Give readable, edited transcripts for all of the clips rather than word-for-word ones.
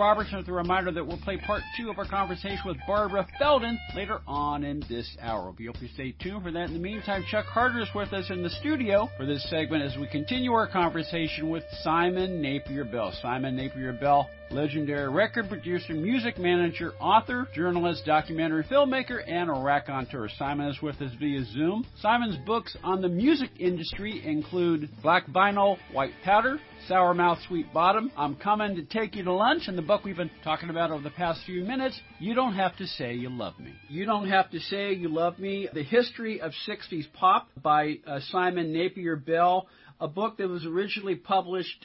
Robertson with a reminder that we'll play part 2 of our conversation with Barbara Feldon later on in this hour. We hope you stay tuned for that. In the meantime, Chuck Harder is with us in the studio for this segment as we continue our conversation with Simon Napier Bell. Simon Napier Bell, legendary record producer, music manager, author, journalist, documentary filmmaker, and a raconteur. Simon is with us via Zoom. Simon's books on the music industry include Black Vinyl, White Powder, Sour Mouth, Sweet Bottom, I'm Coming to Take You to Lunch, and the book we've been talking about over the past few minutes, You Don't Have to Say You Love Me. You Don't Have to Say You Love Me, The History of 60s Pop by Simon Napier Bell, a book that was originally published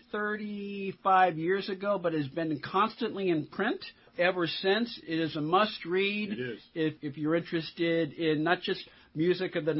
35 years ago but has been constantly in print ever since. It is a must-read. It is. If you're interested in not just music of the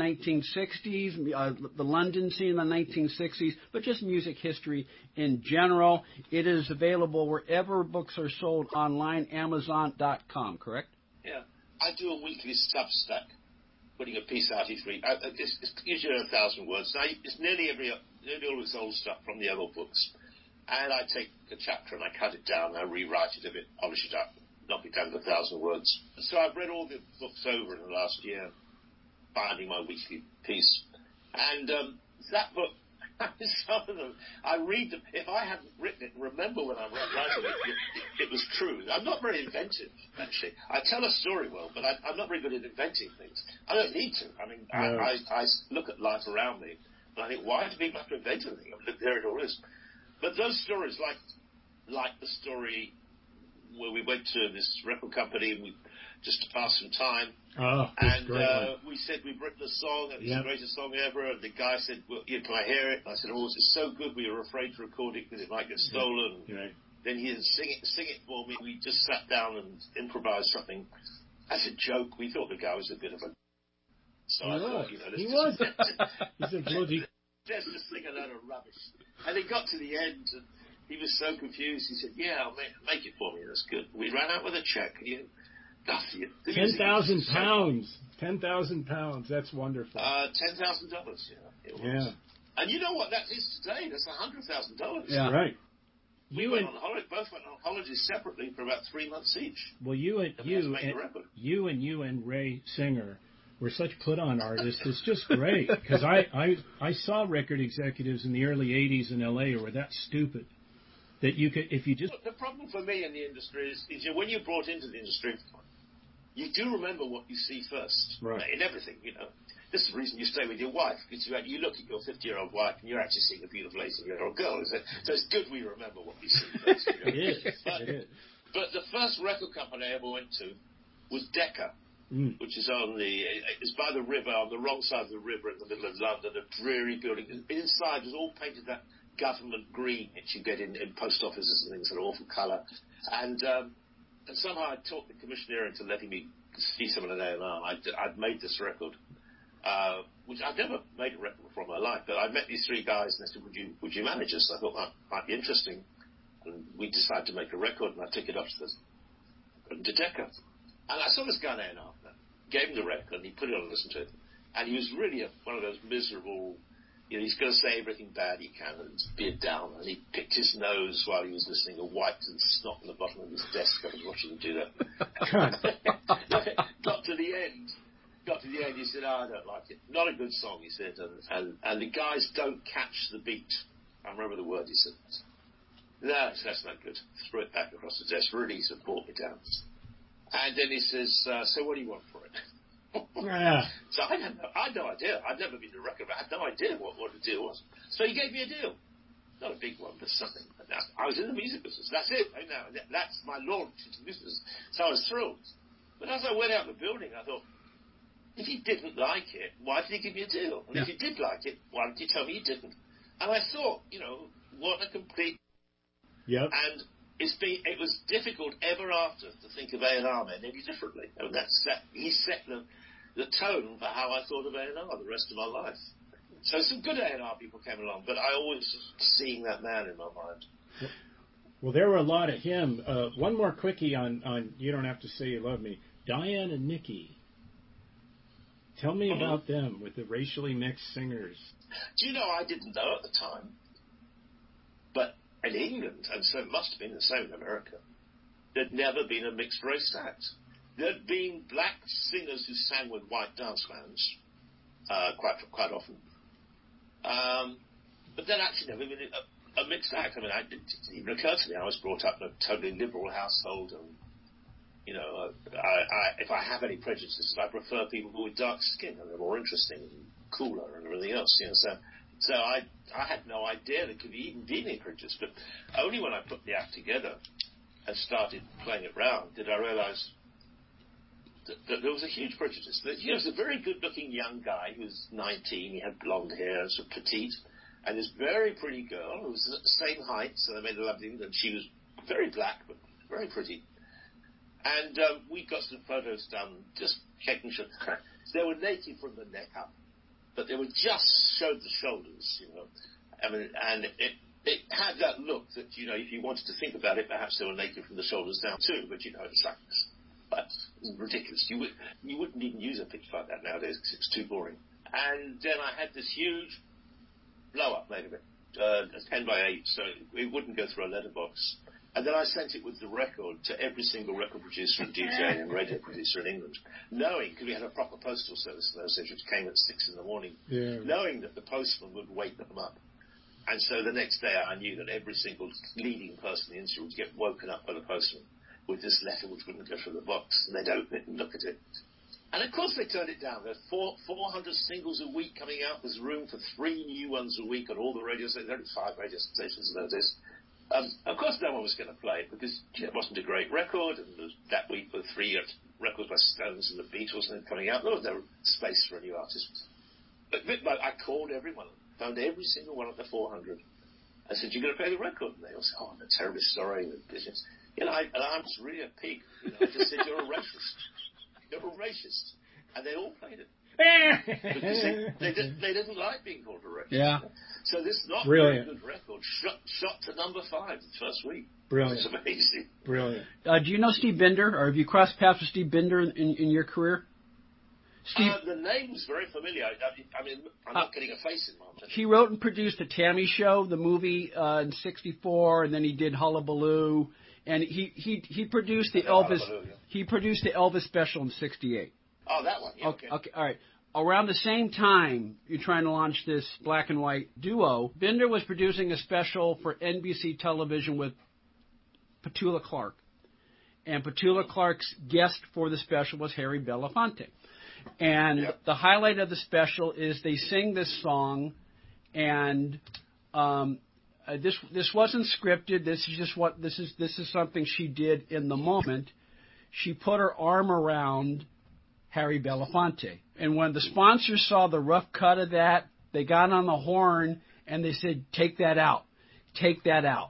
1960s, the London scene in the 1960s, but just music history in general. It is available wherever books are sold online, Amazon.com, correct? Yeah. I do a weekly Substack, putting a piece out each week. It's usually 1,000 words. Now, it's nearly always old stuff from the other books. And I take a chapter and I cut it down, I rewrite it a bit, polish it up, knock it down to 1,000 words. So I've read all the books over in the last year, finding my weekly piece. And that book, some of them, I read them. If I hadn't written it, remember when I'm writing it was true. I'm not very inventive, actually. I tell a story well, but I'm not very good at inventing things. I don't need to. I mean, no. I look at life around me, and I think, why do people have to invent anything? I mean, there it all is. But those stories, like the story where we went to this record company and we just to pass some time. Oh, and we said we'd written a song, and it's the greatest song ever. And the guy said, "Well, can I hear it?" And I said, "Oh, it's so good. We were afraid to record it because it might get stolen." Right. Then he said, "Sing it for me." We just sat down and improvised something as a joke. We thought the guy was a bit of a. So I thought, he was. He's a bloody. Just to sing a load of rubbish. And it got to the end, and he was so confused. He said, "Yeah, I'll make it for me. That's good." We ran out with a check. £10,000. £10,000. That's wonderful. $10,000. Yeah. It was. Yeah. And you know what that is today? That's $100,000. Yeah. Right. We both went on holidays separately for about 3 months each. Well, you and Ray Singer were such put-on artists. It's just great because I saw record executives in the early '80s in LA who were that stupid that you could if you just. The problem for me in the industry is when you're brought into the industry, you do remember what you see first, right? In everything, This is the reason you stay with your wife, because you look at your 50-year-old wife and you're actually seeing a beautiful 18-year-old girl, isn't it? So it's good we remember what we see first. It is. But the first record company I ever went to was Decca. Which is it's by the river, on the wrong side of the river in the middle of London, a dreary building. Inside was all painted that government green that you get in post offices and things, that awful colour. And somehow I talked the commissioner into letting me see some of the A&R. I'd made this record, which I'd never made a record before in my life, but I met these three guys and they said, would you manage us? I thought that might be interesting. And we decided to make a record, and I took it up to Decca. And I saw this guy there after, gave him the record, and he put it on and listened to it. And he was really one of those miserable, he's going to say everything bad he can and be a downer. And he picked his nose while he was listening, and wiped and snot on the bottom of his desk. I was watching him do that. Got to the end, he said, "I don't like it. Not a good song," he said. And the guys don't catch the beat. I remember the word he said. "No, that's not good." Threw it back across the desk. Really sort of brought me down. And then he says, "So what do you want for it?" So I had no idea. I'd never been to a record, but I had no idea what the deal was. So he gave me a deal. Not a big one, but something. I was in the music business. That's it. That's my launch into business. So I was thrilled. But as I went out the building, I thought, if he didn't like it, why did he give me a deal? And if he did like it, why did he tell me he didn't? And I thought, what a complete... Yep. And it was difficult ever after to think of A&R men any differently. And he set the tone for how I thought of A&R the rest of my life. So some good A&R people came along, but I always was seeing that man in my mind. Well, there were a lot of him. One more quickie on You Don't Have to Say You Love Me. Diane and Nikki. Tell me about them with the racially mixed singers. Do you know, I didn't know at the time, but in England, and so it must have been the same in America, there'd never been a mixed race act. There'd been black singers who sang with white dance bands, quite often. But there'd actually never been a mixed act. I mean, it didn't even occur to me. I was brought up in a totally liberal household, and if I have any prejudices, I prefer people with dark skin, and they're more interesting and cooler and everything else. So I had no idea there could even be any prejudice. But only when I put the act together and started playing it round did I realise that there was a huge prejudice. That he was a very good-looking young guy who was 19. He had blonde hair, sort of petite, and this very pretty girl who was the same height. So they made a lovely thing. And she was very black but very pretty. And we got some photos done, just making sure they were naked from the neck up, but they were just showed the shoulders, I mean, and it had that look that, if you wanted to think about it, perhaps they were naked from the shoulders down too, but it's like this. But it's ridiculous. You wouldn't even use a picture like that nowadays because it's too boring. And then I had this huge blow-up made of it, 10 by 8, so it wouldn't go through a letterbox. And then I sent it with the record to every single record producer and DJ and radio producer in England, knowing, because we had a proper postal service in those days, which came at 6 in the morning, knowing that the postman would wake them up. And so the next day I knew that every single leading person in the industry would get woken up by the postman with this letter which wouldn't go through the box, and they'd open it and look at it. And of course they turned it down. There's 400 singles a week coming out. There's room for 3 new ones a week on all the radio stations. There are 5 radio stations nowadays. Of course, no one was going to play it because it wasn't a great record, and that week there were 3 records by Stones and the Beatles and coming out. There was no space for a new artist. But I called everyone, found every single one of the 400. I said, "You're going to play the record?" And they all said, "Oh, I'm terribly sorry." And I'm just really a pig. I just said, "You're a racist. You're a racist," and they all played it. Because they didn't like being called a racist. Yeah. So this not very good record shot to number 5 the first week. Brilliant. It's amazing. Brilliant. Do you know Steve Binder, or have you crossed paths with Steve Binder in your career? Steve, the name's very familiar. I mean, I'm not getting a face in mind. He wrote and produced the Tammy Show, the movie in '64, and then he did Hullabaloo, and he produced the Elvis. He produced the Elvis special in '68. Oh, that one. Yeah, okay. All right. Around the same time you're trying to launch this black and white duo, Binder was producing a special for NBC television with Petula Clark. And Petula Clark's guest for the special was Harry Belafonte. And the highlight of the special is they sing this song, and this wasn't scripted. This is something she did in the moment. She put her arm around Harry Belafonte. And when the sponsors saw the rough cut of that, they got on the horn and they said, "Take that out. Take that out."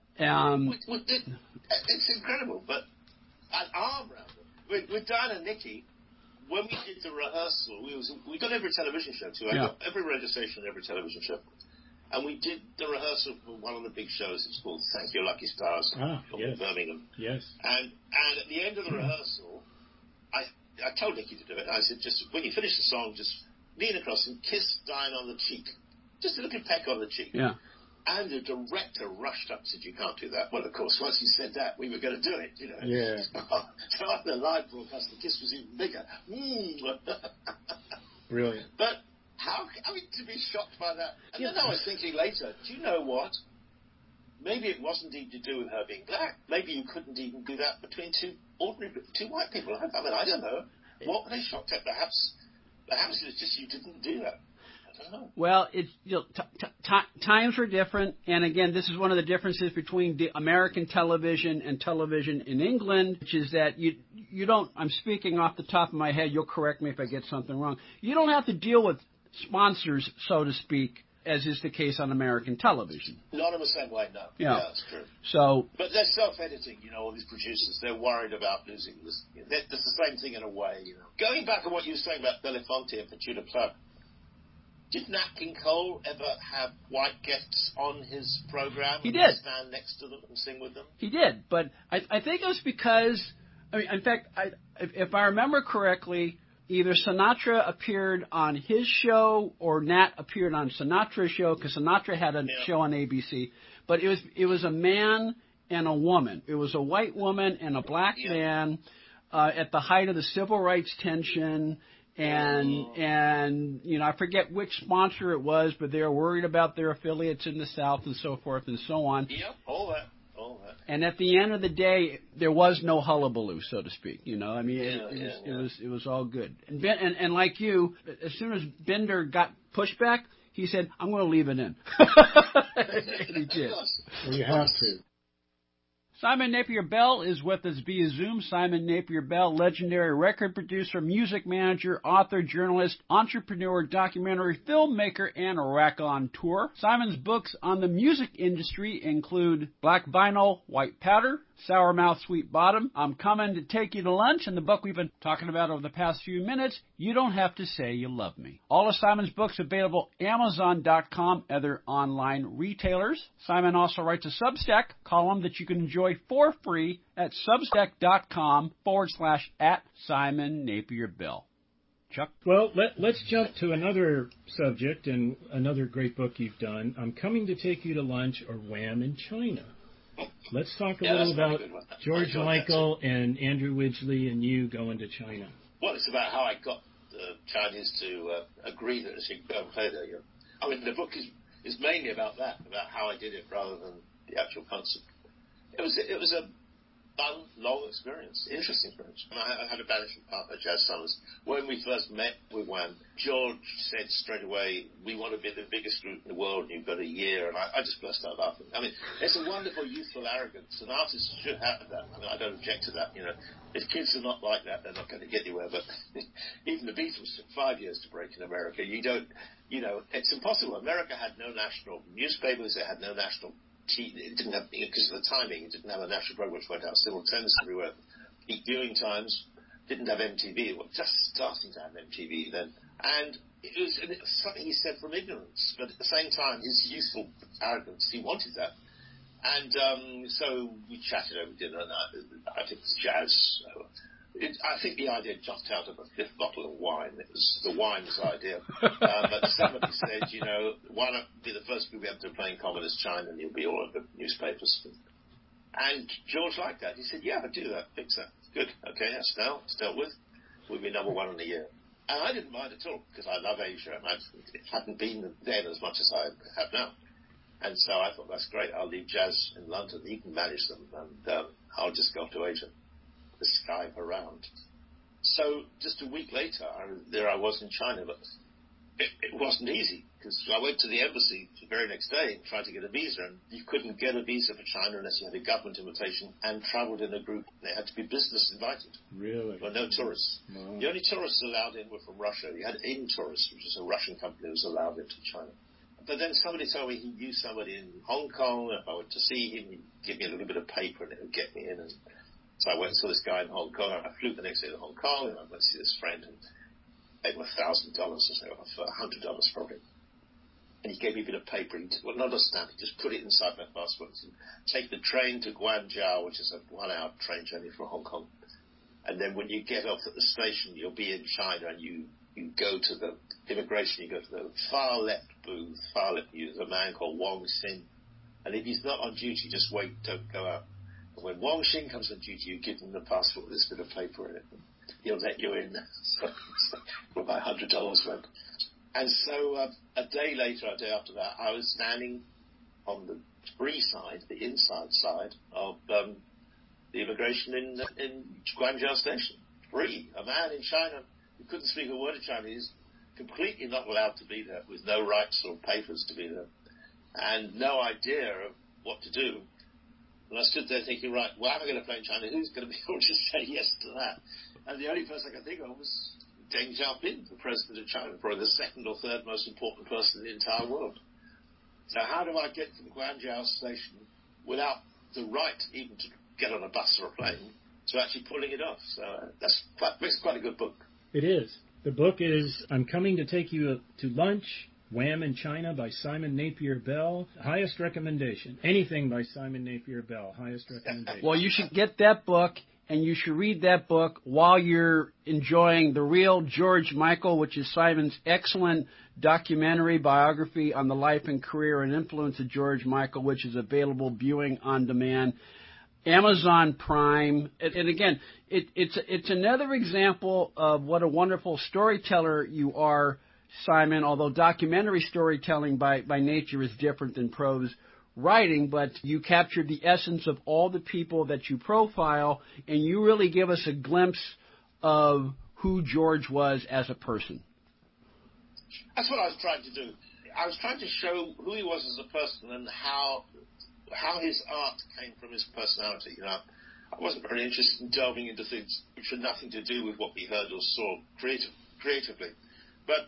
It's incredible, but an arm around them. With Diane and Nicky, when we did the rehearsal, we got every television show too. I got every radio station and every television show. And we did the rehearsal for one of the big shows. It's called Thank Your Lucky Stars in Birmingham. Yes. And at the end of the rehearsal, I told Nicky to do it. I said, just when you finish the song, just lean across and kiss Diane on the cheek. Just a little peck on the cheek. Yeah. And the director rushed up and said, "You can't do that." Well, of course, once he said that, we were going to do it, Yeah. So on the live broadcast, the kiss was even bigger. Brilliant. But to be shocked by that. And then I was thinking later, do you know what? Maybe it wasn't even to do with her being black. Maybe you couldn't even do that between two white people. I mean, I don't know. What were they shocked at? Perhaps it's just you didn't do that. I don't know. Well, it's times were different, and again, this is one of the differences between the American television and television in England, which is that you don't. I'm speaking off the top of my head. You'll correct me if I get something wrong. You don't have to deal with sponsors, so to speak, as is the case on American television. Not in the same way, no. Yeah, that's true. So, but they're self-editing, all these producers. They're worried about losing this. That's the same thing in a way, Going back to what you were saying about Belafonte and Petula Clark, did Nat King Cole ever have white guests on his program? He did. Stand next to them and sing with them? He did, but I think it was because, in fact, if I remember correctly, either Sinatra appeared on his show or Nat appeared on Sinatra's show, because Sinatra had a show on ABC. But it was a man and a woman. It was a white woman and a black man at the height of the civil rights tension. And you know, I forget which sponsor it was, but they were worried about their affiliates in the South and so forth and so on. Yep, all that. And at the end of the day, there was no hullabaloo, so to speak. You know, I mean, it was all good. And like you, as soon as Bender got pushback, he said, "I'm going to leave it in." And he did. Well, you have to. Simon Napier Bell is with us via Zoom. Simon Napier Bell, legendary record producer, music manager, author, journalist, entrepreneur, documentary filmmaker, and raconteur. Simon's books on the music industry include Black Vinyl, White Powder, Sour Mouth, Sweet Bottom, I'm Coming to Take You to Lunch, and the book we've been talking about over the past few minutes, You Don't Have to Say You Love Me. All of Simon's books available Amazon.com, other online retailers. Simon also writes a Substack column that you can enjoy for free at substack.com /@Simon Napier Bell. Chuck? Well, let's jump to another subject and another great book you've done. I'm Coming to Take You to Lunch, or Wham in China. Let's talk a little about George Michael and Andrew Widgley and you going to China. Well, it's about how I got the Chinese to agree that she could go and play there. I mean, the book is mainly about that, about how I did it rather than the actual concert. It was a fun, long experience, interesting experience. And I had a management partner, Jazz Summers. When we first met with Wham, George said straight away, "We want to be the biggest group in the world, and you've got a year." And I just burst out laughing. I mean, it's a wonderful youthful arrogance, and artists should have that. I mean, I don't object to that. You know, if kids are not like that, they're not going to get anywhere. But even the Beatles took 5 years to break in America. It's impossible. America had no national newspapers. It had no national it didn't have, because of the timing, it didn't have a national program which went out simultaneously everywhere. Peak viewing times, didn't have MTV. It was just starting to have MTV then. And it was something he said from ignorance, but at the same time, his youthful arrogance, he wanted that. And so we chatted over dinner, and I think it was jazz. I think the idea jumped out of a fifth bottle of wine. It was the wine's idea. But somebody said, why not be the first group ever to play in Communist China, and you'll be all over the newspapers. And George liked that. He said, yeah, I'll do that. Fix that. Good. Okay, that's dealt with. We'll be number one in the year. And I didn't mind at all, because I love Asia, and I hadn't been then as much as I have now. And so I thought, that's great. I'll leave Jazz in London. He can manage them, and I'll just go to Asia. The Skype around. So just a week later, there I was in China, but it wasn't easy, because I went to the embassy the very next day and tried to get a visa, and you couldn't get a visa for China unless you had a government invitation and travelled in a group. They had to be business invited. Really? There were no tourists. Wow. The only tourists allowed in were from Russia. You had AIM Tourists, which is a Russian company that was allowed into China. But then somebody told me he knew somebody in Hong Kong. If I went to see him, he'd give me a little bit of paper and it would get me in. And so I went and saw this guy in Hong Kong. I flew the next day to Hong Kong, and I went to see this friend, and paid him $1,000 or so, for $100 probably. And he gave me a bit of paper. Well, not a stamp. He just put it inside my passport. And take the train to Guangzhou, which is a 1-hour train journey from Hong Kong. And then when you get off at the station, you'll be in China, and you go to the immigration. You go to the far left booth. Far left, there's a man called Wong Xin. And if he's not on duty, just wait. Don't go out. When Wong Xin comes on duty, you give him the passport with this bit of paper in it. He'll let you in. So for about $100 went. And so a day later, a day after that, I was standing on the free side, the inside side of the immigration in Guangzhou Station. Free. A man in China who couldn't speak a word of Chinese, completely not allowed to be there, with no rights or papers to be there, and no idea of what to do. And I stood there thinking, right, well, am I going to play in China? Who's going to be able to say yes to that? And the only person I could think of was Deng Xiaoping, the president of China, probably the second or third most important person in the entire world. So how do I get from Guangzhou Station without the right even to get on a bus or a plane to actually pulling it off? So it's quite a good book. It is. The book is I'm Coming to Take You to Lunch, Wham in China by Simon Napier Bell. Highest recommendation. Anything by Simon Napier Bell. Highest recommendation. Well, you should get that book and you should read that book while you're enjoying The Real George Michael, which is Simon's excellent documentary biography on the life and career and influence of George Michael, which is available viewing on demand. Amazon Prime, and again, it's another example of what a wonderful storyteller you are, Simon, although documentary storytelling by nature is different than prose writing, but you captured the essence of all the people that you profile, and you really give us a glimpse of who George was as a person. That's what I was trying to do. I was trying to show who he was as a person and how his art came from his personality. I wasn't very interested in delving into things which had nothing to do with what we heard or saw creatively. But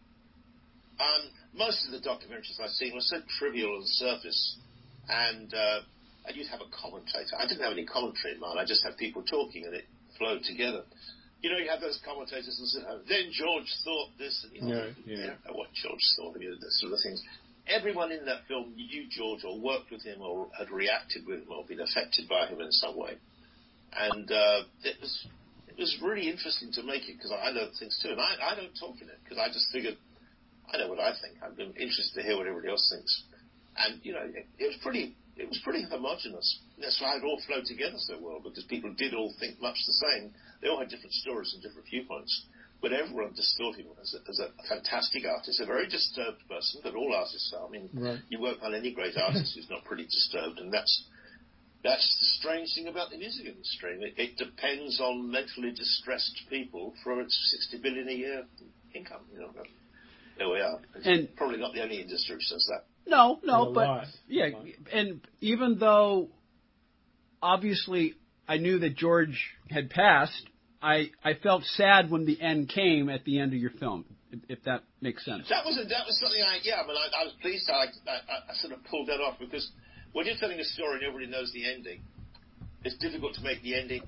most of the documentaries I've seen were so trivial and surface, and you'd have a commentator. I didn't have any commentary in mine. I just had people talking, and it flowed together. You have those commentators and say, then George thought this, and you don't know what George thought, that sort of things. Everyone in that film knew George or worked with him or had reacted with him or been affected by him in some way. And it was really interesting to make it because I learned things too. And I don't talk in it because I just figured I know what I think. I'm interested to hear what everybody else thinks. And, it was pretty homogenous. That's why it all flowed together so well, because people did all think much the same. They all had different stories and different viewpoints. But everyone just thought him as a fantastic artist, a very disturbed person, but all artists are. I mean, right. You won't find any great artist who's not pretty disturbed, and that's the strange thing about the music industry. It depends on mentally distressed people for its $60 billion a year income. There we are. It's probably not the only industry which does that. No, but yeah, and even though obviously I knew that George had passed, I felt sad when the end came at the end of your film, if that makes sense. That was something I was pleased I sort of pulled that off, because when you're telling a story and everybody knows the ending, it's difficult to make the ending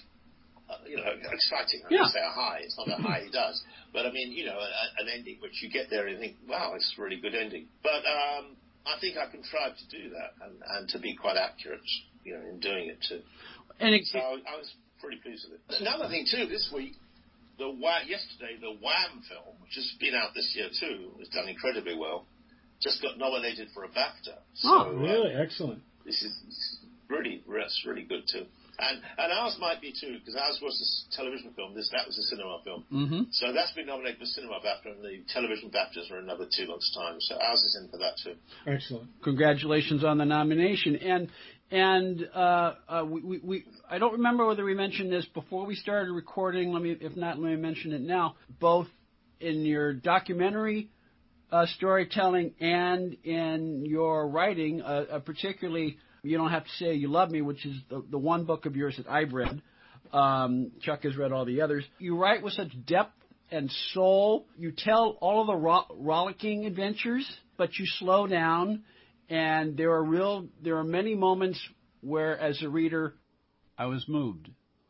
exciting. I don't say a high. It's not a high he does. But, I mean, an ending which you get there and think, wow, it's a really good ending. But I think I contrived to do that and to be quite accurate, in doing it too. So I was pretty pleased with it. Another thing too, this week, yesterday, the Wham film, which has been out this year too, has done incredibly well, just got nominated for a BAFTA. So, really? Excellent. This is really good too. And ours might be too, because ours was a television film. That was a cinema film. Mm-hmm. So that's been nominated for cinema BAFTA, and the television BAFTAs are in another 2 months' time. So ours is in for that too. Excellent. Congratulations on the nomination. And we I don't remember whether we mentioned this before we started recording. If not, let me mention it now. Both in your documentary storytelling and in your writing, particularly. You Don't Have to Say You Love Me, which is the one book of yours that I've read. Chuck has read all the others. You write with such depth and soul. You tell all of the rollicking adventures, but you slow down. And there are many moments where, as a reader, I was moved.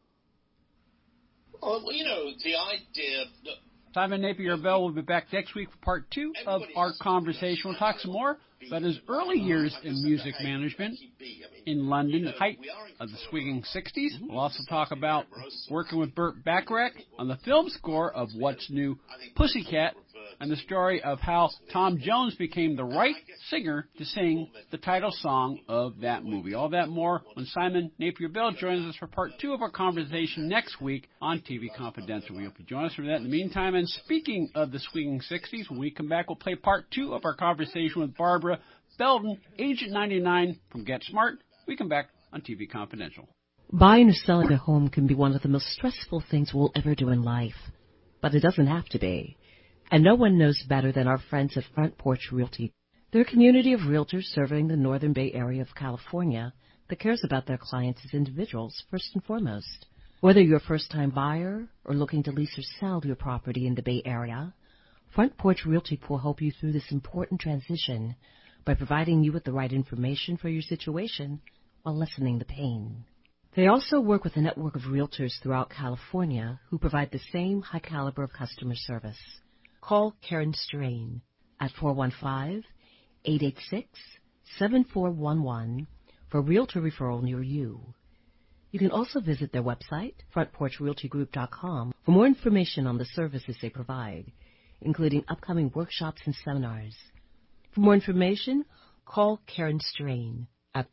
Well, the idea that Simon Napier-Bell will be back next week for part 2 of our conversation. We'll talk some more about his early years in music management in London, the height of the swinging 60s. We'll also talk about working with Burt Bacharach on the film score of What's New, Pussycat, and the story of how Tom Jones became the right singer to sing the title song of that movie. All that more when Simon Napier-Bell joins us for part 2 of our conversation next week on TV Confidential. We hope you join us for that. In the meantime, and speaking of the swinging 60s, when we come back, we'll play part 2 of our conversation with Barbara Belden, Agent 99 from Get Smart. We come back on TV Confidential. Buying or selling a home can be one of the most stressful things we'll ever do in life, but it doesn't have to be. And no one knows better than our friends at Front Porch Realty. They're a community of realtors serving the Northern Bay Area of California that cares about their clients as individuals first and foremost. Whether you're a first-time buyer or looking to lease or sell your property in the Bay Area, Front Porch Realty will help you through this important transition by providing you with the right information for your situation while lessening the pain. They also work with a network of realtors throughout California who provide the same high caliber of customer service. Call Karen Strain at 415-886-7411 for realtor referral near you. You can also visit their website, frontporchrealtygroup.com, for more information on the services they provide, including upcoming workshops and seminars. For more information, call Karen Strain at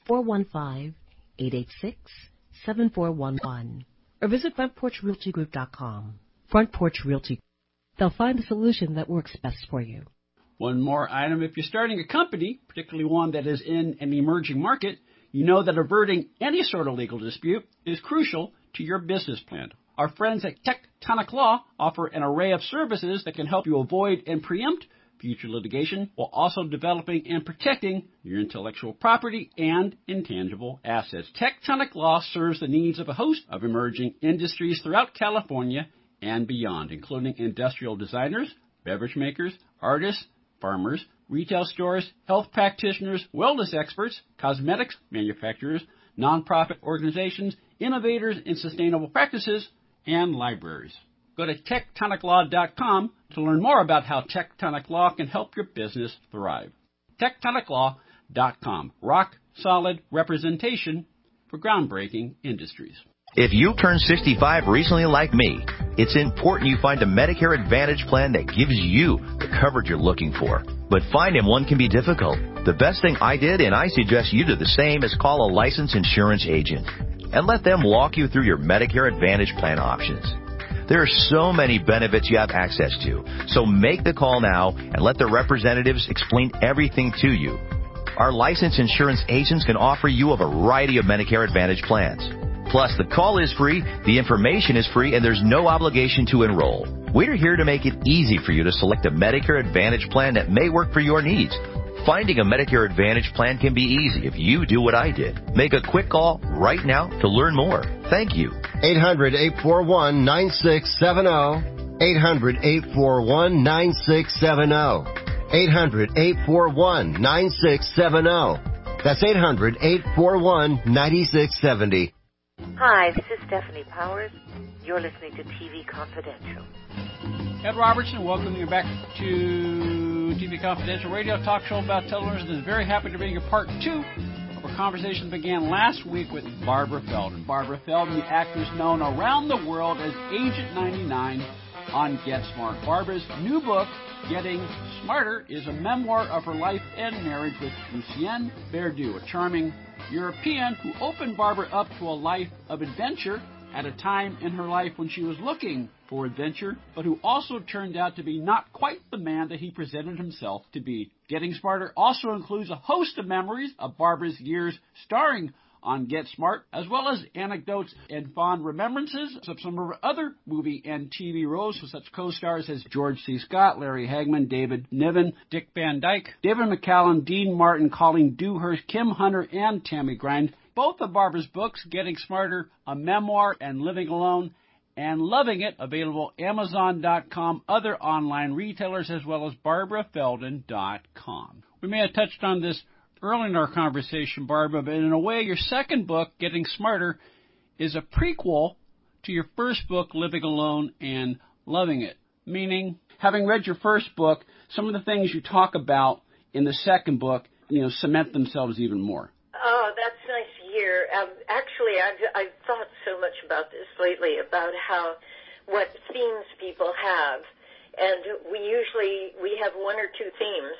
415-886-7411 or visit frontporchrealtygroup.com. Front Porch Realty. They'll find the solution that works best for you. One more item. If you're starting a company, particularly one that is in an emerging market, you know that averting any sort of legal dispute is crucial to your business plan. Our friends at Tectonic Law offer an array of services that can help you avoid and preempt future litigation while also developing and protecting your intellectual property and intangible assets. Tectonic Law serves the needs of a host of emerging industries throughout California and beyond, including industrial designers, beverage makers, artists, farmers, retail stores, health practitioners, wellness experts, cosmetics manufacturers, nonprofit organizations, innovators in sustainable practices, and libraries. Go to tectoniclaw.com to learn more about how Tectonic Law can help your business thrive. tectoniclaw.com. Rock solid representation for groundbreaking industries. If you turned 65 recently like me, it's important you find a Medicare Advantage plan that gives you the coverage you're looking for. But finding one can be difficult. The best thing I did, and I suggest you do the same, is call a licensed insurance agent and let them walk you through your Medicare Advantage plan options. There are so many benefits you have access to, so make the call now and let the representatives explain everything to you. Our licensed insurance agents can offer you a variety of Medicare Advantage plans. Plus, the call is free, the information is free, and there's no obligation to enroll. We're here to make it easy for you to select a Medicare Advantage plan that may work for your needs. Finding a Medicare Advantage plan can be easy if you do what I did. Make a quick call right now to learn more. Thank you. 800-841-9670. 800-841-9670. 800-841-9670. That's 800-841-9670. Hi, this is Stephanie Powers. You're listening to TV Confidential. Ed Robertson, welcoming you back to TV Confidential, radio talk show about television. I'm very happy to bring you part 2 of a conversation that began last week with Barbara Feldon. Barbara Feldon, the actress known around the world as Agent 99 on Get Smart. Barbara's new book, Getting Smarter, is a memoir of her life and marriage with Lucien Verdu, a charming European who opened Barbara up to a life of adventure at a time in her life when she was looking for adventure, but who also turned out to be not quite the man that he presented himself to be. Getting Smarter also includes a host of memories of Barbara's years starring on Get Smart, as well as anecdotes and fond remembrances of some of her other movie and TV roles with such co-stars as George C. Scott, Larry Hagman, David Niven, Dick Van Dyke, David McCallum, Dean Martin, Colleen Dewhurst, Kim Hunter, and Tammy Grind. Both of Barbara's books, Getting Smarter, a memoir, and Living Alone, and Loving It, available Amazon.com, other online retailers, as well as BarbaraFeldon.com. We may have touched on this early in our conversation, Barbara, but in a way, your second book, Getting Smarter, is a prequel to your first book, Living Alone and Loving It. Meaning, having read your first book, some of the things you talk about in the second book, cement themselves even more. Oh, that's nice to hear. Actually, I've thought so much about this lately, about what themes people have. And we have one or two themes.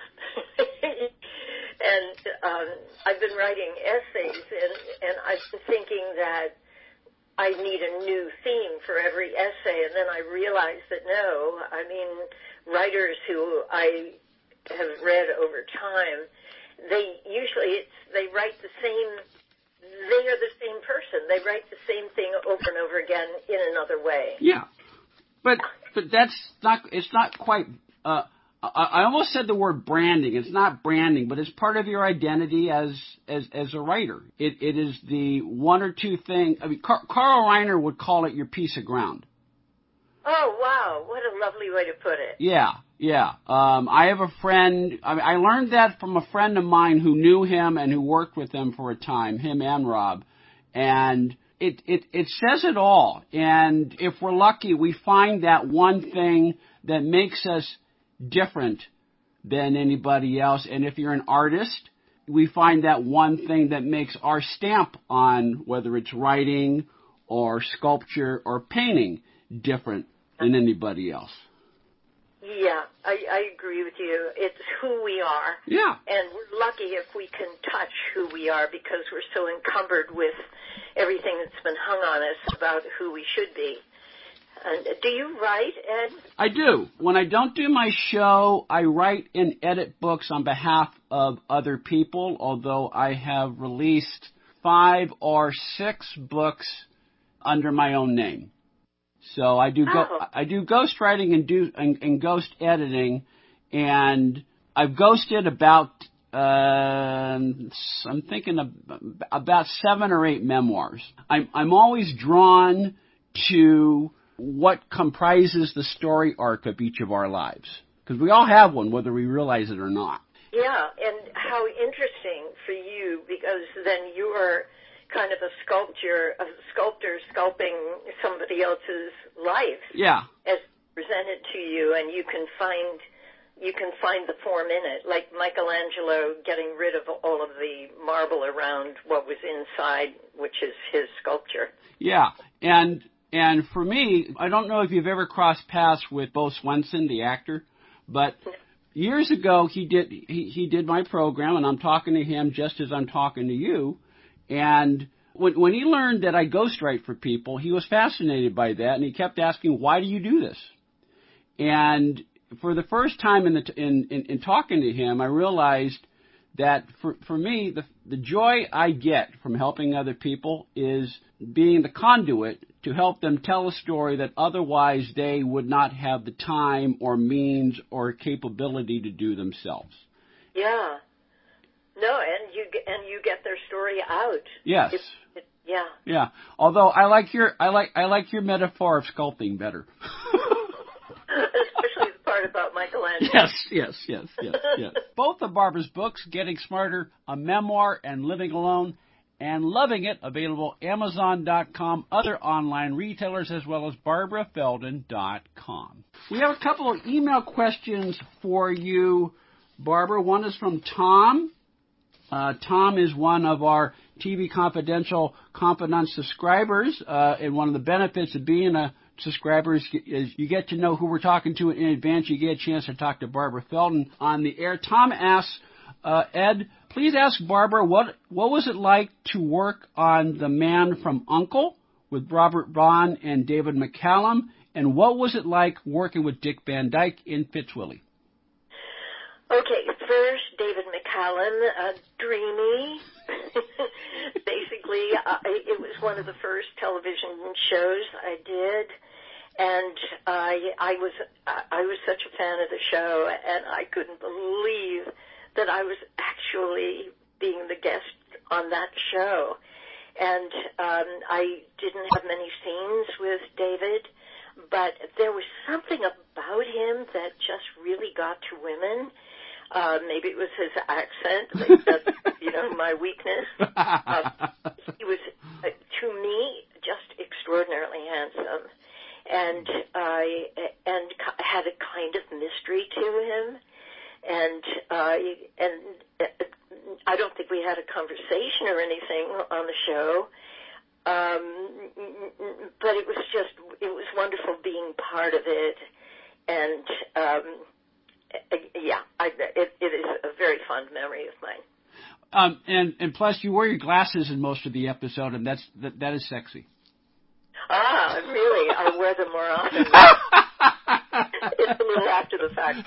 And I've been writing essays, and I've been thinking that I need a new theme for every essay, and then I realized that no, writers who I have read over time, they write the same, they are the same person. They write the same thing over and over again in another way. Yeah, but it's not quite, I almost said the word branding. It's not branding, but it's part of your identity as a writer. It is the one or two thing. Carl Reiner would call it your piece of ground. Oh, wow. What a lovely way to put it. Yeah. I have a friend. I learned that from a friend of mine who knew him and who worked with him for a time, him and Rob. And it says it all. And if we're lucky, we find that one thing that makes us different than anybody else. And if you're an artist, we find that one thing that makes our stamp on whether it's writing or sculpture or painting different than anybody else. Yeah, I agree with you. It's who we are. Yeah. And we're lucky if we can touch who we are because we're so encumbered with everything that's been hung on us about who we should be. And do you write, Ed? I do. When I don't do my show, I write and edit books on behalf of other people, although I have released 5 or 6 books under my own name. So I do ghost writing and ghost editing, and I've ghosted about I'm thinking about 7 or 8 memoirs. I'm always drawn to what comprises the story arc of each of our lives, because we all have one, whether we realize it or not. Yeah, and how interesting for you, because then you're kind of a sculptor sculpting somebody else's life. Yeah. As presented to you, and you can find the form in it, like Michelangelo getting rid of all of the marble around what was inside, which is his sculpture. Yeah, and for me, I don't know if you've ever crossed paths with Bo Swenson, the actor, but years ago he did my program, and I'm talking to him just as I'm talking to you. And when he learned that I ghostwrite for people, he was fascinated by that, and he kept asking, "Why do you do this?" And for the first time in talking to him, I realized that for me, the joy I get from helping other people is being the conduit to help them tell a story that otherwise they would not have the time or means or capability to do themselves. Yeah. No, and you get their story out. Yes. Yeah. Yeah. Although I like your metaphor of sculpting better. Especially the part about Michelangelo. Yes. Both of Barbara's books, Getting Smarter, a memoir, and Living Alone, and Loving It, available Amazon.com, other online retailers, as well as BarbaraFeldon.com. We have a couple of email questions for you, Barbara. One is from Tom. Tom is one of our TV Confidential Confidant subscribers, and one of the benefits of being a subscriber is you get to know who we're talking to in advance. You get a chance to talk to Barbara Feldon on the air. Tom asks, Ed, please ask Barbara what was it like to work on The Man from U.N.C.L.E. with Robert Vaughn and David McCallum, and what was it like working with Dick Van Dyke in Fitzwillie? Okay, first, David McCallum, dreamy. Basically, it was one of the first television shows I did, and I was such a fan of the show, and I couldn't believe that I was actually being the guest on that show. And I didn't have many scenes with David, but there was something about him that just really got to women. Maybe it was his accent. That's, my weakness. He was, to me, just extraordinarily handsome, and had a kind of mystery to him. And I don't think we had a conversation or anything on the show. But it was wonderful being part of it. And, it is a very fond memory of mine. And plus you wear your glasses in most of the episode, and that is sexy. Ah, really? I wear them more often. It's a little after the fact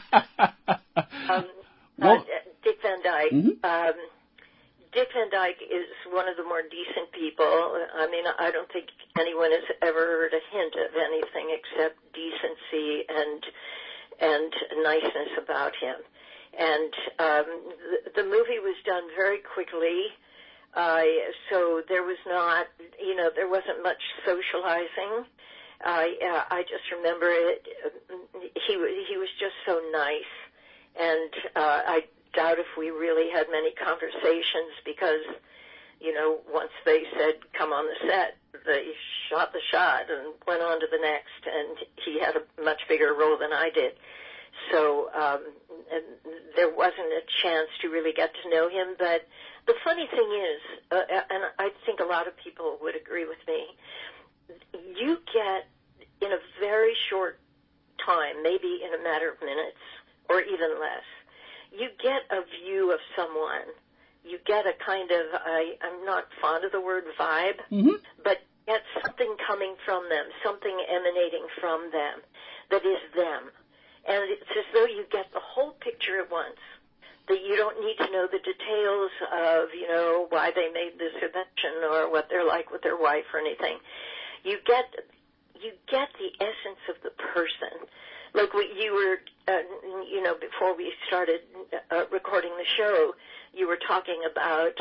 now. Dick Van Dyke. Mm-hmm. Dick Van Dyke is one of the more decent people. I mean, I don't think anyone has ever heard a hint of anything except decency and niceness about him. And the movie was done very quickly, so there was not, there wasn't much socializing. I just remember it. He was just so nice, and I doubt if we really had many conversations because, once they said come on the set, they shot the shot and went on to the next, and he had a much bigger role than I did. So there wasn't a chance to really get to know him. But the funny thing is, and I think a lot of people would agree with me, you get in a very short time, maybe in a matter of minutes or even less, you get a view of someone. You get a kind of, I'm not fond of the word vibe, but get something coming from them, something emanating from them that is them. And it's as though you get the whole picture at once, that you don't need to know the details of, why they made this invention or what they're like with their wife or anything. You get the essence of the person. Like what you were, before we started recording the show, you were talking about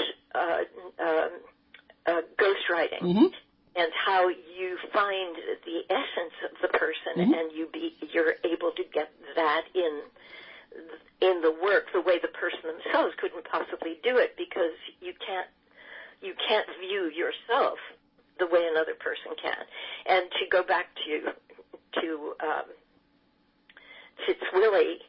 ghostwriting and how you find the essence of the person and you're able to get that in the work the way the person themselves couldn't possibly do it, because you can't view yourself the way another person can. And to go back to Fitzwillie,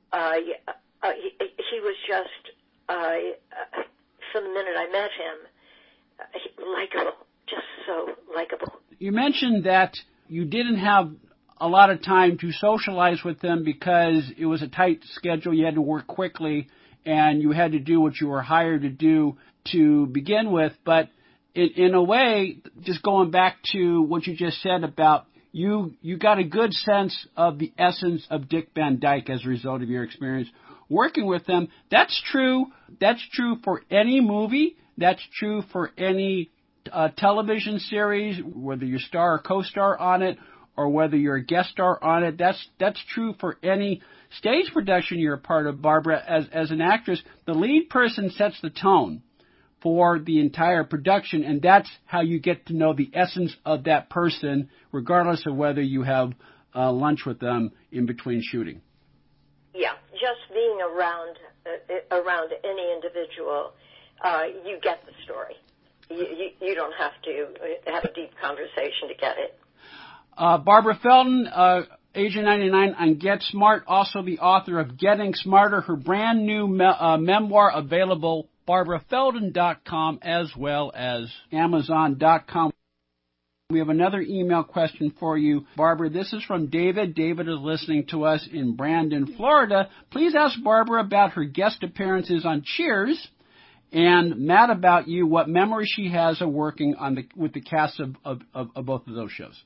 he was just, from the minute I met him, likable, just so likable. You mentioned that you didn't have a lot of time to socialize with them because it was a tight schedule. You had to work quickly, and you had to do what you were hired to do to begin with. But in a way, just going back to what you just said about you got a good sense of the essence of Dick Van Dyke as a result of your experience working with them. That's true. That's true for any movie. That's true for any television series, whether you star or co-star on it, or whether you're a guest star on it. That's true for any stage production you're a part of, Barbara. As an actress, the lead person sets the tone for the entire production, and that's how you get to know the essence of that person, regardless of whether you have lunch with them in between shooting. Yeah, just being around any individual, you get the story. You don't have to have a deep conversation to get it. Barbara Feldon, Agent 99 on Get Smart, also the author of Getting Smarter, her brand new memoir available, BarbaraFeldon.com as well as Amazon.com. We have another email question for you, Barbara. This is from David. David is listening to us in Brandon, Florida. Please ask Barbara about her guest appearances on Cheers, and Mad About You, what memory she has of working on with the cast of both of those shows.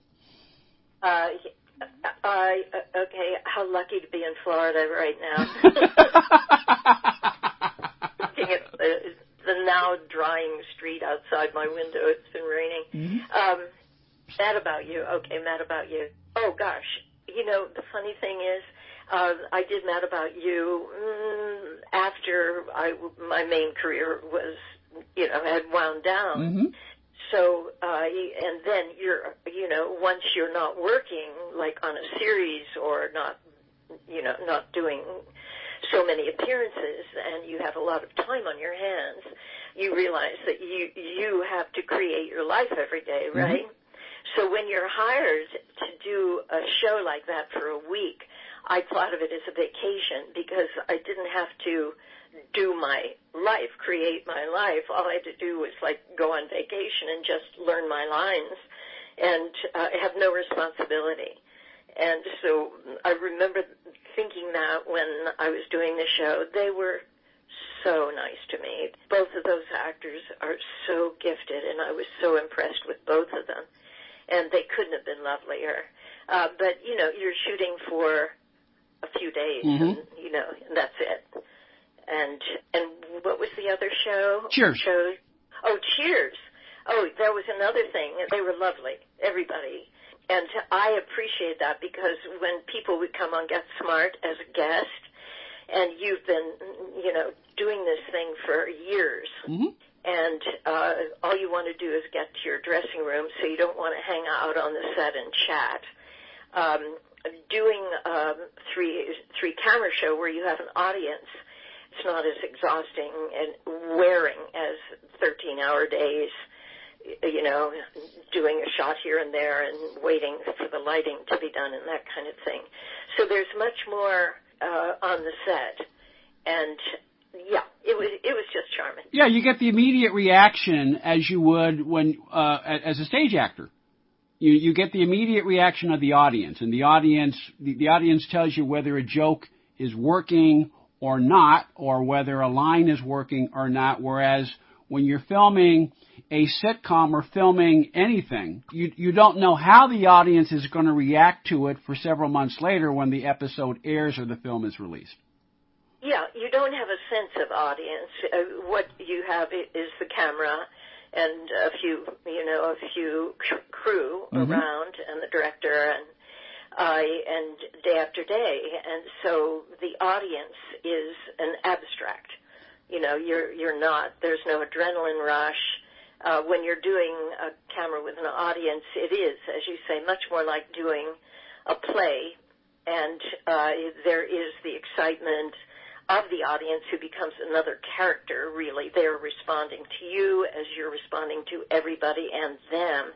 Okay, how lucky to be in Florida right now. Looking at the now drying street outside my window. It's been raining. Mad About You. Okay, Mad About You. Oh, gosh. The funny thing is, I did Mad About You after my main career was, had wound down. So, and then once you're not working, like on a series or not doing so many appearances, and you have a lot of time on your hands, you realize that you have to create your life every day, right? So when you're hired to do a show like that for a week, I thought of it as a vacation because I didn't have to do my life, create my life. All I had to do was go on vacation and just learn my lines and have no responsibility. And so I remember thinking that when I was doing the show. They were so nice to me. Both of those actors are so gifted, and I was so impressed with both of them. And they couldn't have been lovelier. But, you're shooting for a few days, and that's it. And what was the other show? Cheers. Oh, Cheers. Oh, there was another thing. They were lovely, everybody. And I appreciate that because when people would come on Get Smart as a guest, and you've been, doing this thing for years, and all you want to do is get to your dressing room, so you don't want to hang out on the set and chat. Doing a three camera show where you have an audience, it's not as exhausting and wearing as 13-hour days, doing a shot here and there and waiting for the lighting to be done and that kind of thing. So there's much more on the set, and yeah, it was just charming. Yeah, you get the immediate reaction as you would when as a stage actor. You get the immediate reaction of the audience, and the audience tells you whether a joke is working or not, or whether a line is working or not. Whereas when you're filming a sitcom or filming anything, you don't know how the audience is going to react to it for several months later when the episode airs or the film is released. Yeah, you don't have a sense of audience. What you have is the camera and a few crew around, and the director and day after day, and so the audience is an abstract. You're not. There's no adrenaline rush. When you're doing a camera with an audience, it is, as you say, much more like doing a play, and there is the excitement of the audience, who becomes another character, really. They're responding to you as you're responding to everybody and them.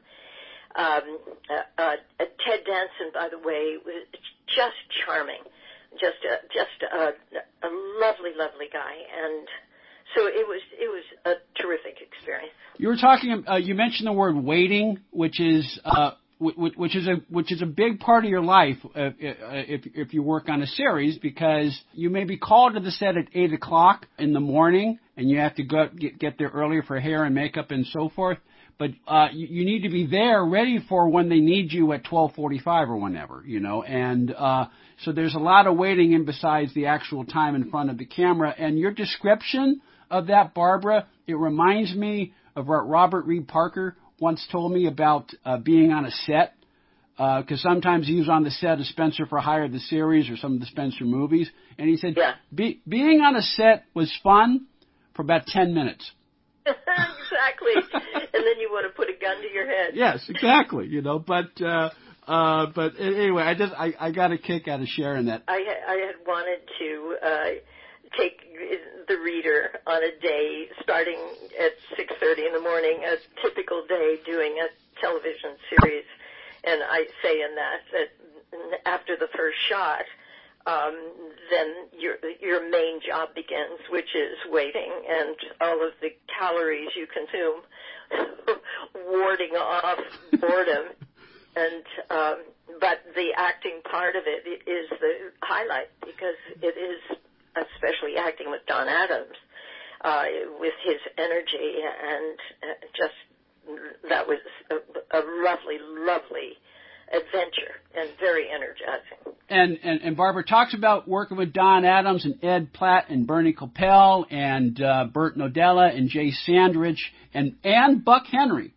Ted Danson, by the way, was just charming, just a lovely, lovely guy, and so it was a terrific experience. You were talking. You mentioned the word waiting, which is a big part of your life if you work on a series, because you may be called to the set at 8:00 in the morning, and you have to get there earlier for hair and makeup and so forth. But you need to be there ready for when they need you at 12:45 or whenever, And so there's a lot of waiting in besides the actual time in front of the camera. And your description of that, Barbara, it reminds me of what Robert Reed Parker once told me about being on a set, because sometimes he was on the set of Spencer for Hire, the series, or some of the Spencer movies, and he said, being on a set was fun for about 10 minutes. Exactly. And then you want to put a gun to your head. Yes, exactly. But anyway, I got a kick out of sharing that. I had wanted to take the reader on a day starting at 6:30 in the morning, a typical day doing a television series, and I say in that after the first shot, then your main job begins, which is waiting, and all of the calories you consume, warding off boredom, and but the acting part of it is the highlight, because it is, especially acting with Don Adams, with his energy, and just that was a lovely adventure and very energizing. And Barbara talks about working with Don Adams and Ed Platt and Bernie Kopell and Burt Nodella and Jay Sandrich and Buck Henry.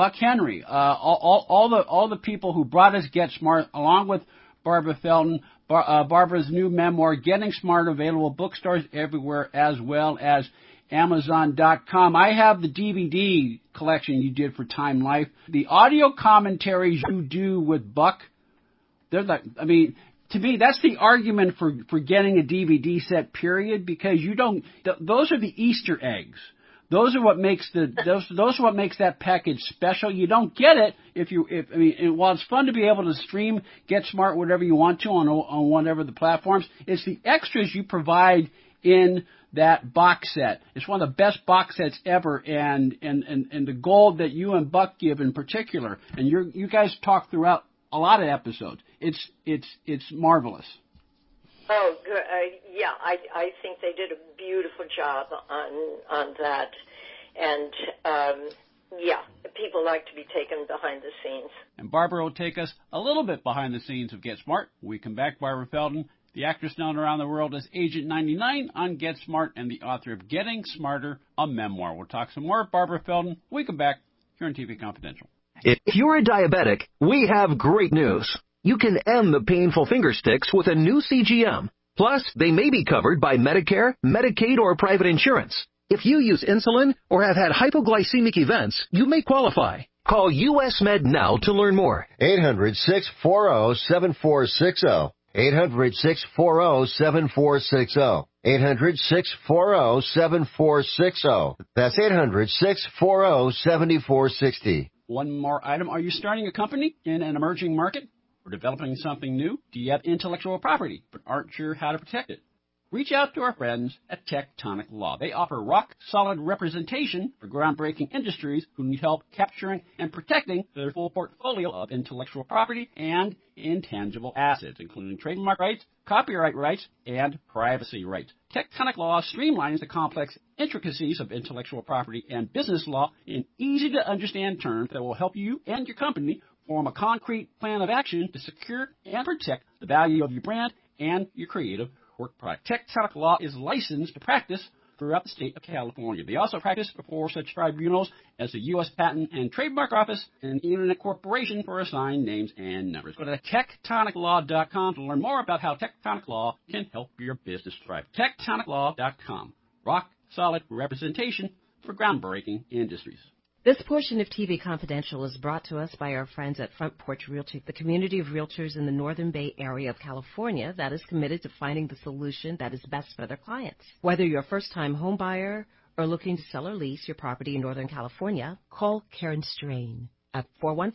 All the people who brought us Get Smart, along with Barbara Feldon. Barbara's new memoir, Getting Smart, available bookstores everywhere as well as Amazon.com. I have the DVD collection you did for Time Life. The audio commentaries you do with Buck, they're like, I mean, to me, that's the argument for getting a DVD set, period, because you don't, those are the Easter eggs. Those are what makes those are what makes that package special. You don't get it while it's fun to be able to stream Get Smart whatever you want to on whatever the platforms, it's the extras you provide in that box set. It's one of the best box sets ever, and the gold that you and Buck give in particular, and you guys talk throughout a lot of episodes. It's marvelous. Oh, good. Yeah, I think they did a beautiful job on that, and yeah, people like to be taken behind the scenes. And Barbara will take us a little bit behind the scenes of Get Smart. When we come back, Barbara Feldon, the actress known around the world as Agent 99 on Get Smart, and the author of Getting Smarter, a memoir. We'll talk some more with Barbara Feldon when we come back here on TV Confidential. If you're a diabetic, we have great news. You can end the painful finger sticks with a new CGM. Plus, they may be covered by Medicare, Medicaid, or private insurance. If you use insulin or have had hypoglycemic events, you may qualify. Call US Med now to learn more. 800-640-7460. 800-640-7460. 800-640-7460. That's 800-640-7460. One more item. Are you starting a company in an emerging market? or developing something new? Do you have intellectual property but aren't sure how to protect it? Reach out to our friends at Tectonic Law. They offer rock-solid representation for groundbreaking industries who need help capturing and protecting their full portfolio of intellectual property and intangible assets, including trademark rights, copyright rights, and privacy rights. Tectonic Law streamlines the complex intricacies of intellectual property and business law in easy-to-understand terms that will help you and your company form a concrete plan of action to secure and protect the value of your brand and your creative work product. Tectonic Law is licensed to practice throughout the state of California. They also practice before such tribunals as the U.S. Patent and Trademark Office and the Internet Corporation for assigned names and numbers. Go to tectoniclaw.com to learn more about how Tectonic Law can help your business thrive. Tectoniclaw.com. Rock solid representation for groundbreaking industries. This portion of TV Confidential is brought to us by our friends at Front Porch Realty, the community of realtors in the Northern Bay area of California that is committed to finding the solution that is best for their clients. Whether you're a first-time home buyer or looking to sell or lease your property in Northern California, call Karen Strain at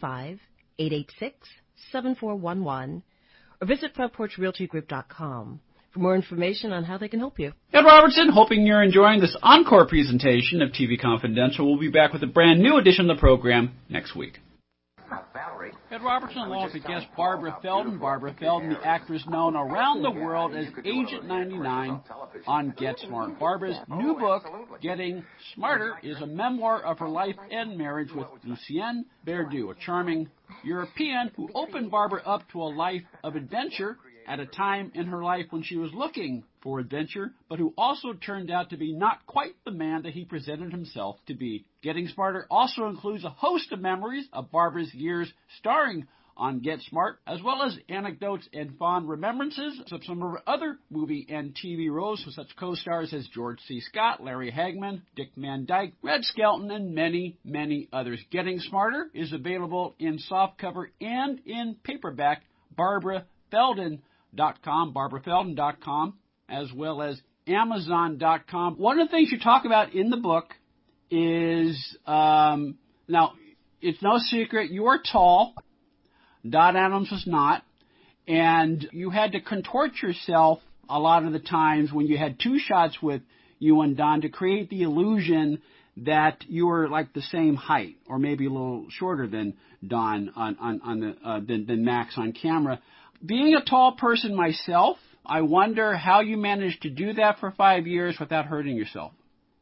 415-886-7411 or visit frontporchrealtygroup.com for more information on how they can help you. Ed Robertson, hoping you're enjoying this encore presentation of TV Confidential. We'll be back with a brand new edition of the program next week. Ed Robertson, along with guest Barbara Feldon. Barbara Feldon, the actress known around the world as Agent 99 on Get Smart. Barbara's new book, Getting Smarter, is a memoir of her life and marriage with Lucienne Berdu, a charming European who opened Barbara up to a life of adventure at a time in her life when she was looking for adventure, but who also turned out to be not quite the man that he presented himself to be. Getting Smarter also includes a host of memories of Barbara's years starring on Get Smart, as well as anecdotes and fond remembrances of some of her other movie and TV roles with such co-stars as George C. Scott, Larry Hagman, Dick Van Dyke, Red Skelton, and many, many others. Getting Smarter is available in softcover and in paperback. BarbaraFeldon.com, BarbaraFeldon.com, as well as Amazon.com. One of the things you talk about in the book is, now, it's no secret, you are tall. Don Adams was not. And you had to contort yourself a lot of the times when you had two shots with you and Don to create the illusion that you were like the same height, or maybe a little shorter than Don than Max on camera. Being a tall person myself, I wonder how you managed to do that for 5 years without hurting yourself.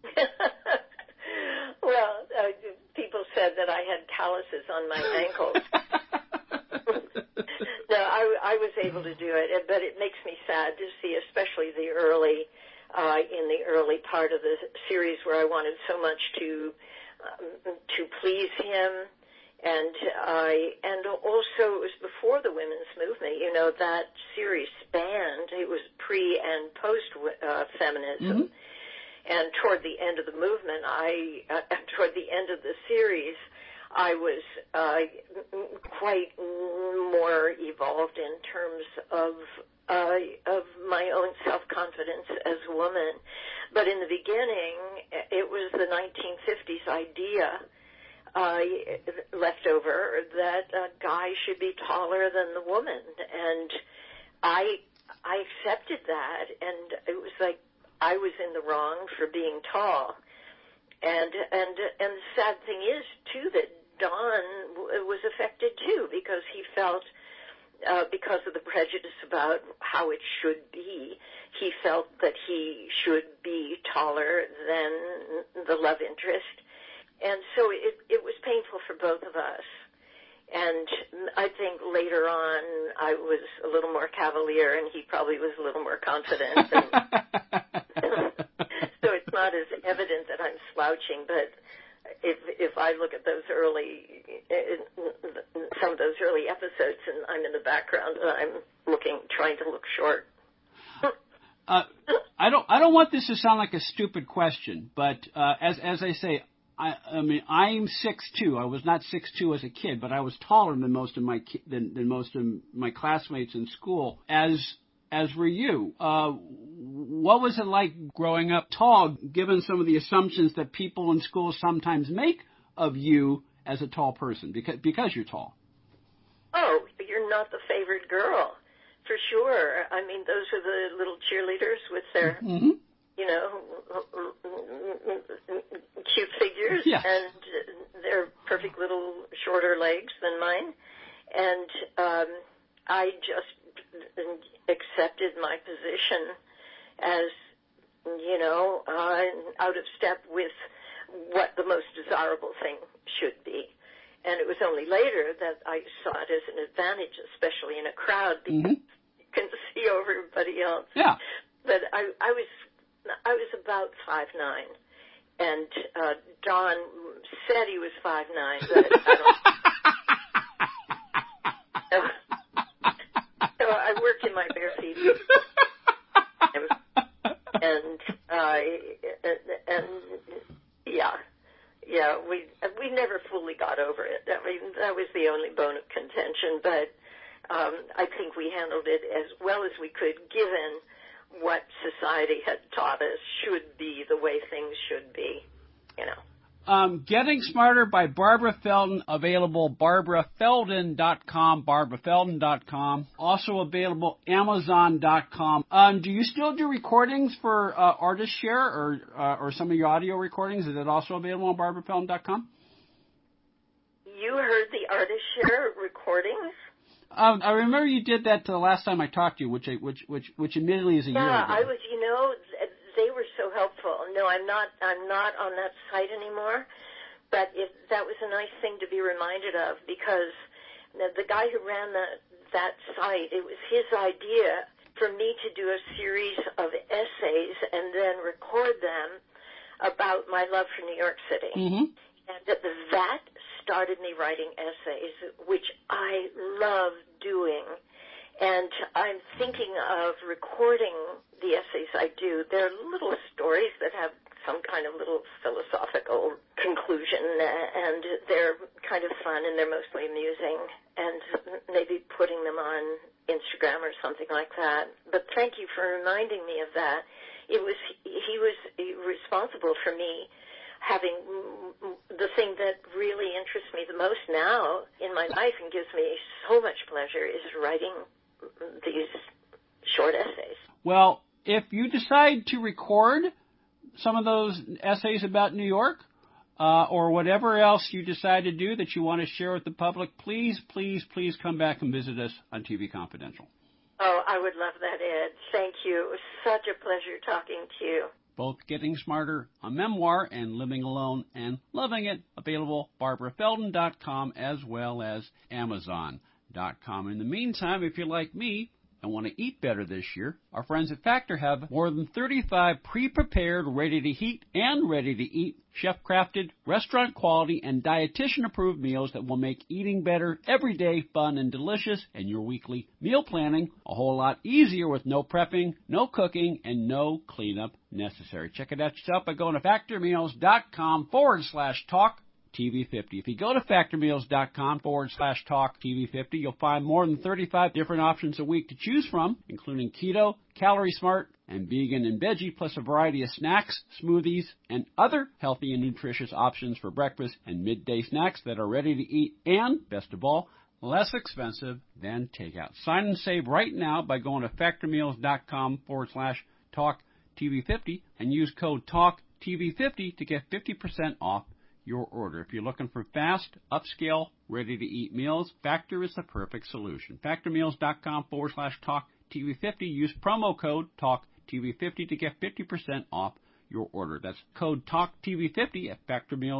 Well, people said that I had calluses on my ankles. No, I was able to do it, but it makes me sad to see, especially in the early part of the series where I wanted so much to please him. And also it was before the women's movement. You know, that series spanned, it was pre and post feminism. Mm-hmm. And toward the end of the movement, toward the end of the series, I was quite more evolved in terms of my own self-confidence as a woman. But in the beginning, it was the 1950s idea left over that a guy should be taller than the woman, and I accepted that, and it was like I was in the wrong for being tall, and the sad thing is too that Don was affected too, because he felt because of the prejudice about how it should be, he felt that he should be taller than the love interest. And so it was painful for both of us. And I think later on I was a little more cavalier and he probably was a little more confident. So it's not as evident that I'm slouching, but if I look at those some of those early episodes and I'm in the background, I'm trying to look short. I don't want this to sound like a stupid question, but as I say, I mean, I'm 6'2". I was not 6'2" as a kid, but I was taller than most of my classmates in school. As were you. What was it like growing up tall, given some of the assumptions that people in school sometimes make of you as a tall person because you're tall? Oh, you're not the favored girl, for sure. I mean, those are the little cheerleaders with their, you know, cute figures, and their perfect little shorter legs than mine. And I just accepted my position as, you know, out of step with what the most desirable thing should be. And it was only later that I saw it as an advantage, especially in a crowd, because you can see over everybody else. Yeah. But I was about 5'9", and Don said he was 5'9", but I don't. So I worked in my bare feet, and we never fully got over it. I mean, that was the only bone of contention, but I think we handled it as well as we could, given what society had taught us should be the way things should be, you know. Getting Smarter by Barbara Feldon, available barbarafeldon.com, barbarafeldon.com. Also available Amazon.com. Do you still do recordings for Artist Share or some of your audio recordings? Is it also available on barbarafeldon.com? You heard the Artist Share recordings? I remember you did that the last time I talked to you, which admittedly is a year ago. Yeah, I was, you know, they were so helpful. No, I'm not on that site anymore, but that was a nice thing to be reminded of, because the guy who ran that site, it was his idea for me to do a series of essays and then record them about my love for New York City. And that started me writing essays, which I love doing. And I'm thinking of recording the essays I do. They're little stories that have some kind of little philosophical conclusion, and they're kind of fun, and they're mostly amusing, and maybe putting them on Instagram or something like that. But thank you for reminding me of that. He was responsible for me having the thing that really interests me the most now in my life and gives me so much pleasure is writing these short essays. Well, if you decide to record some of those essays about New York, or whatever else you decide to do that you want to share with the public, please, please, please come back and visit us on TV Confidential. Oh, I would love that, Ed. Thank you. It was such a pleasure talking to you. Both Getting Smarter, a memoir, and Living Alone and Loving It, available barbarafeldon.com as well as Amazon.com. In the meantime, if you're like me and want to eat better this year, our friends at Factor have more than 35 pre-prepared, ready-to-heat and ready-to-eat, chef-crafted, restaurant-quality, and dietitian-approved meals that will make eating better every day fun and delicious, and your weekly meal planning a whole lot easier with no prepping, no cooking, and no cleanup necessary. Check it out yourself by going to factormeals.com/talk. TV50. If you go to factormeals.com/talk TV50, you'll find more than 35 different options a week to choose from, including keto, calorie smart, and vegan and veggie, plus a variety of snacks, smoothies, and other healthy and nutritious options for breakfast and midday snacks that are ready to eat and, best of all, less expensive than takeout. Sign and save right now by going to factormeals.com/talk TV50 and use code TALKTV50 to get 50% off your order. If you're looking for fast, upscale, ready-to-eat meals, Factor is the perfect solution. Factormeals.com/talk TV50. Use promo code TALKTV50 to get 50% off your order. That's code TALKTV50 at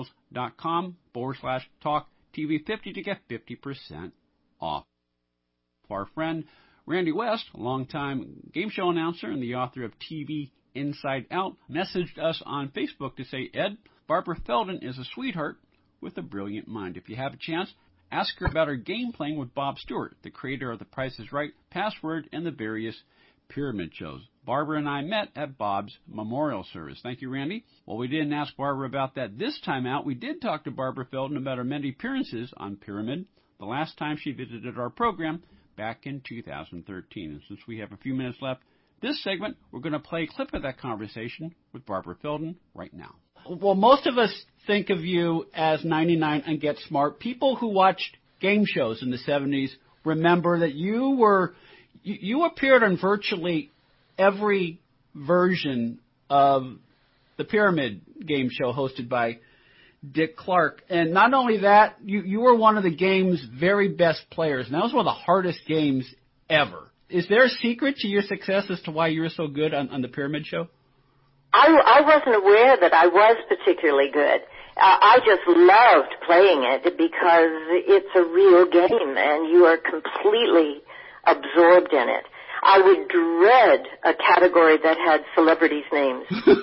factormeals.com/talk TV50 to get 50% off. Our friend Randy West, a longtime game show announcer and the author of TV Inside Out, messaged us on Facebook to say, Ed, Barbara Feldon is a sweetheart with a brilliant mind. If you have a chance, ask her about her game playing with Bob Stewart, the creator of The Price is Right, Password, and the various pyramid shows. Barbara and I met at Bob's memorial service. Thank you, Randy. Well, we didn't ask Barbara about that this time out. We did talk to Barbara Feldon about her many appearances on Pyramid the last time she visited our program back in 2013. And since we have a few minutes left this segment, we're going to play a clip of that conversation with Barbara Feldon right now. Well, most of us think of you as 99 and Get Smart. People who watched game shows in the 70s remember that you appeared on virtually every version of the Pyramid Game Show hosted by Dick Clark. And not only that, you were one of the game's very best players. And that was one of the hardest games ever. Is there a secret to your success as to why you were so good on the Pyramid Show? I wasn't aware that I was particularly good. I just loved playing it because it's a real game and you are completely absorbed in it. I would dread a category that had celebrities' names.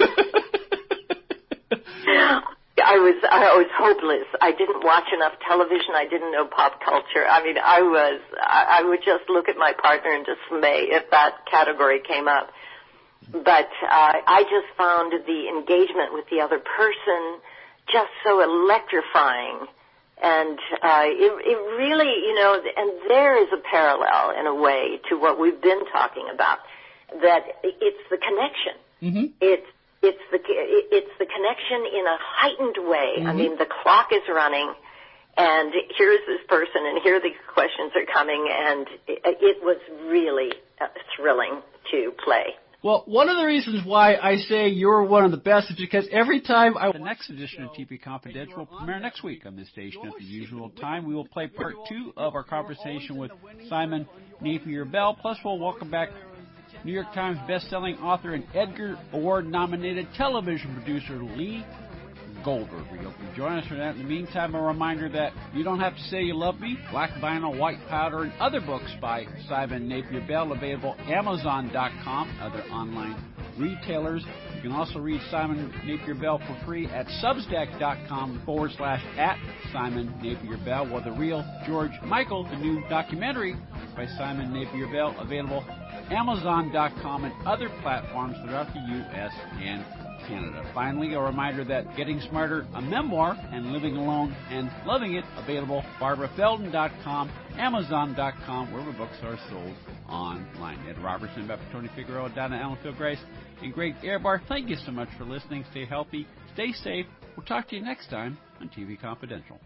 I was hopeless. I didn't watch enough television. I didn't know pop culture. I mean, I would just look at my partner in dismay if that category came up. But I just found the engagement with the other person just so electrifying. And it really, and there is a parallel in a way to what we've been talking about, that it's the connection. Mm-hmm. It's the connection in a heightened way. Mm-hmm. I mean, the clock is running, and here's this person, and here the questions are coming, and it was really thrilling to play. Well, one of the reasons why I say you're one of the best is because every time the next edition of TV Confidential will premiere next week on this station at the usual time. We will play part 2 of our conversation with Simon Napier Bell. Plus, we'll welcome back New York Times best-selling author and Edgar Award-nominated television producer Lee Goldberg. We hope you join us for that. In the meantime, a reminder that You Don't Have to Say You Love Me, Black Vinyl, White Powder, and other books by Simon Napier Bell available at Amazon.com, other online retailers. You can also read Simon Napier Bell for free at Substack.com /@Simon Napier Bell, while The Real George Michael, the new documentary by Simon Napier Bell, available Amazon.com and other platforms throughout the U.S. and Canada. Finally, a reminder that Getting Smarter, a memoir, and Living Alone and Loving It, available BarbaraFeldon.com, Amazon.com, wherever books are sold online. Ed Robertson, Beth Tony Figueroa, Donna Allen, Phil Grace, and Greg Ehrbar, thank you so much for listening. Stay healthy, stay safe. We'll talk to you next time on TV Confidential.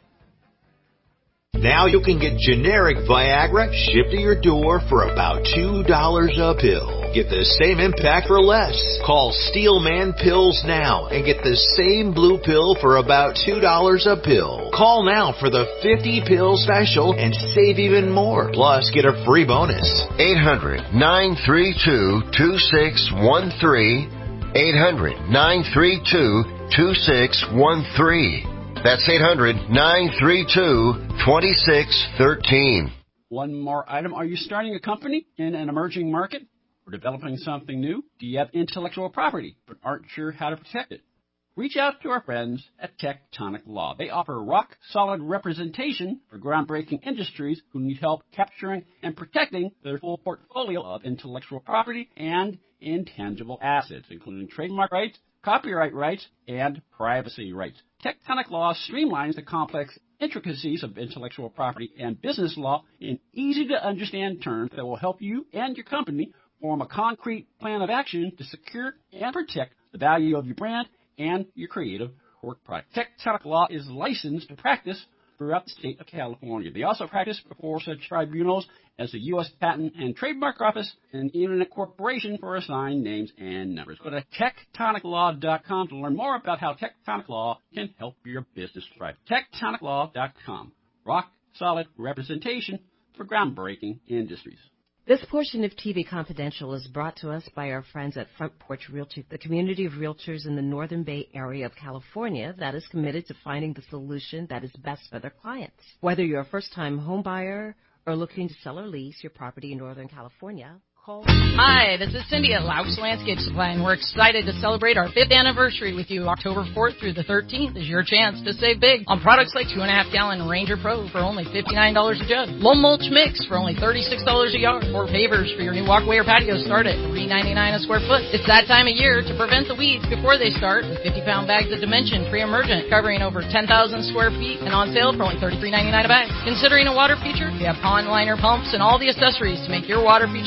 Now you can get generic Viagra shipped to your door for about $2 a pill. Get the same impact for less. Call Steelman Pills now and get the same blue pill for about $2 a pill. Call now for the 50-pill special and save even more. Plus, get a free bonus. 800-932-2613. 800-932-2613. That's 800-932-2613. One more item. Are you starting a company in an emerging market or developing something new? Do you have intellectual property but aren't sure how to protect it? Reach out to our friends at Tectonic Law. They offer rock-solid representation for groundbreaking industries who need help capturing and protecting their full portfolio of intellectual property and intangible assets, including trademark rights, copyright rights, and privacy rights. Tectonic Law streamlines the complex intricacies of intellectual property and business law in easy-to-understand terms that will help you and your company form a concrete plan of action to secure and protect the value of your brand and your creative work product. Tectonic Law is licensed to practice throughout the state of California. They also practice before such tribunals as the U.S. Patent and Trademark Office and even a corporation for assigned names and numbers. Go to TectonicLaw.com to learn more about how Tectonic Law can help your business thrive. TectonicLaw.com. Rock solid representation for groundbreaking industries. This portion of TV Confidential is brought to us by our friends at Front Porch Realty, the community of realtors in the Northern Bay area of California that is committed to finding the solution that is best for their clients. Whether you're a first-time home buyer or looking to sell or lease your property in Northern California, call. Hi, this is Cindy at Laux Landscape Supply, and we're excited to celebrate our 5th anniversary with you. October 4th through the 13th is your chance to save big on products like 2.5-gallon Ranger Pro for only $59 a jug, low mulch mix for only $36 a yard, or pavers for your new walkway or patio start at $3.99 a square foot. It's that time of year to prevent the weeds before they start with 50-pound bags of Dimension pre-emergent covering over 10,000 square feet and on sale for only $33.99 a bag. Considering a water feature, we have pond liner pumps and all the accessories to make your water feature come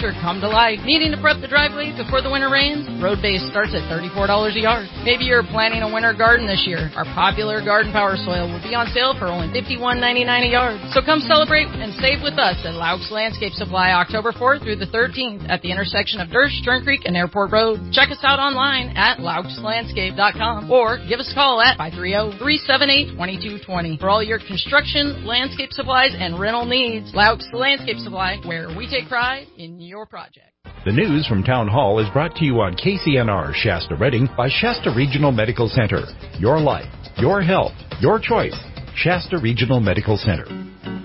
to life. Needing to prep the driveway before the winter rains? Road Base starts at $34 a yard. Maybe you're planning a winter garden this year. Our popular Garden Power soil will be on sale for only $51.99 a yard. So come celebrate and save with us at Laux Landscape Supply October 4th through the 13th at the intersection of Dersh, Stern Creek, and Airport Road. Check us out online at LauxLandscape.com or give us a call at 530-378-2220 for all your construction, landscape supplies, and rental needs. Laux Landscape Supply, where we take pride in your project. The news from Town Hall is brought to you on KCNR Shasta Redding by Shasta Regional Medical Center. Your life, your health, your choice. Shasta Regional Medical Center.